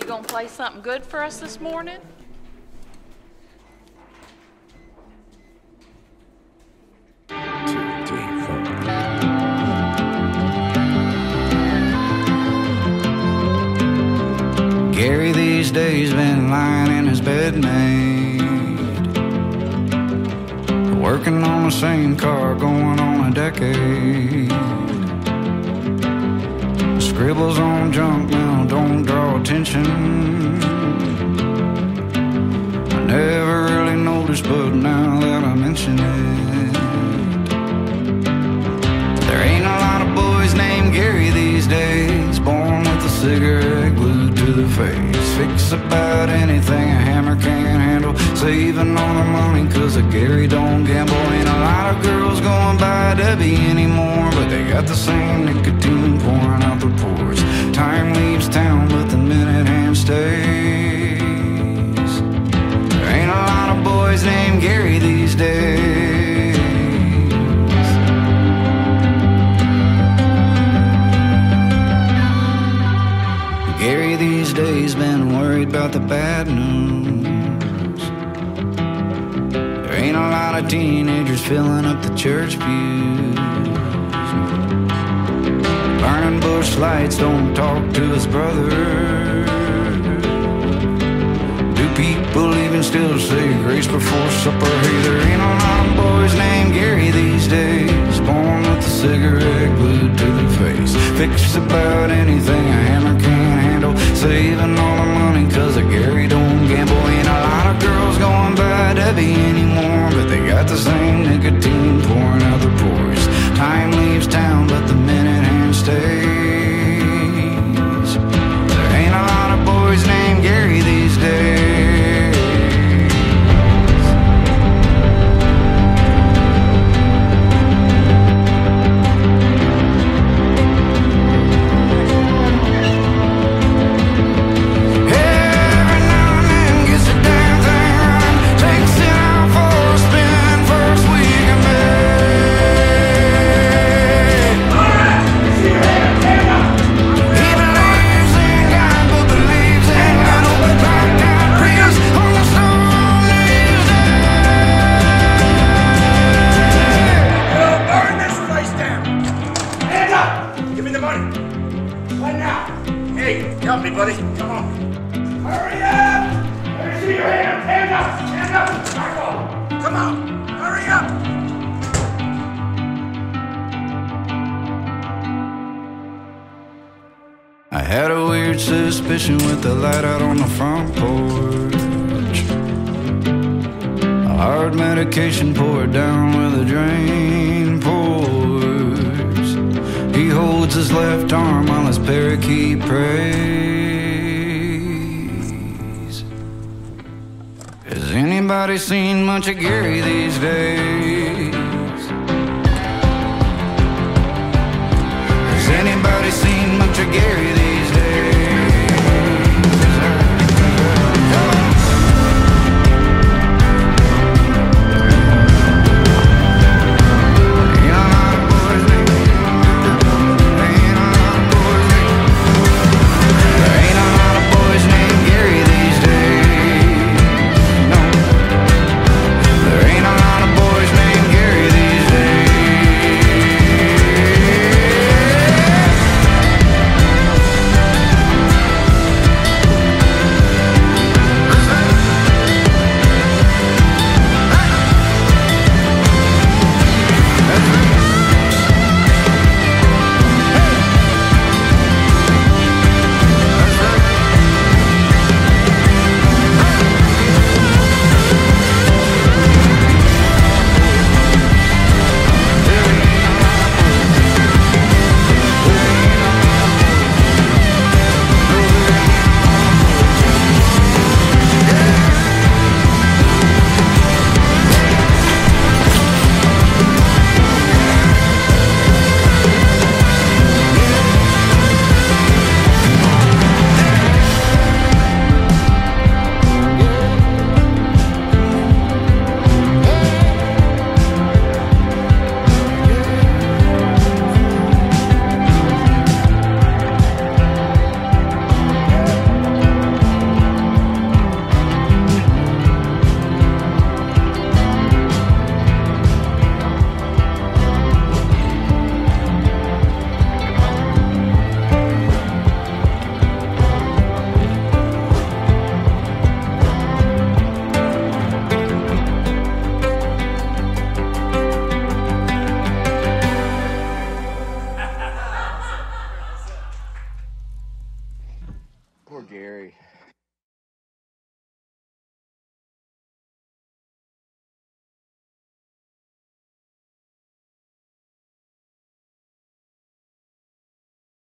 You gonna play something good for us this morning? Gary these days been lying in his bed made, working on the same car going on a decade. Scribbles on junk mail don't draw attention. I never really noticed, but now that I mention it, there ain't a lot of boys named Gary these days, born with a cigarette glued to the face. Fix about anything a hammer can't handle, saving all the money cause a Gary don't gamble. Ain't a lot of girls going by Debbie anymore, but they got the same nicotine pouring out their pores. Time leaves town but the minute hand stays. There ain't a lot of boys named Gary these days. Gary these days been worried about the bad news. There ain't a lot of teenagers filling up the church pews. Burning bush lights, don't talk to his brother. Do people even still say grace before supper? Hey, there ain't a lot of boys named Gary these days, born with a cigarette glued to the face. Fix about anything a hammer can't handle, saving all the money cause a Gary don't gamble. Ain't a lot of girls going by Debbie anymore, but they got the same nicotine pouring out their pores. Time leaves town but the minute hand stays. There ain't a lot of boys named Gary these days. Help me, buddy. Come on. Hurry up! Let me see your hands. Hands up! Hands up! Michael! Come on! Hurry up! I had a weird suspicion with the light out on the front porch. A hard medication poured down where the drain pours. He holds his left arm while his parakeet prays. Has anybody seen much of Gary these days? Has anybody seen much of Gary these days?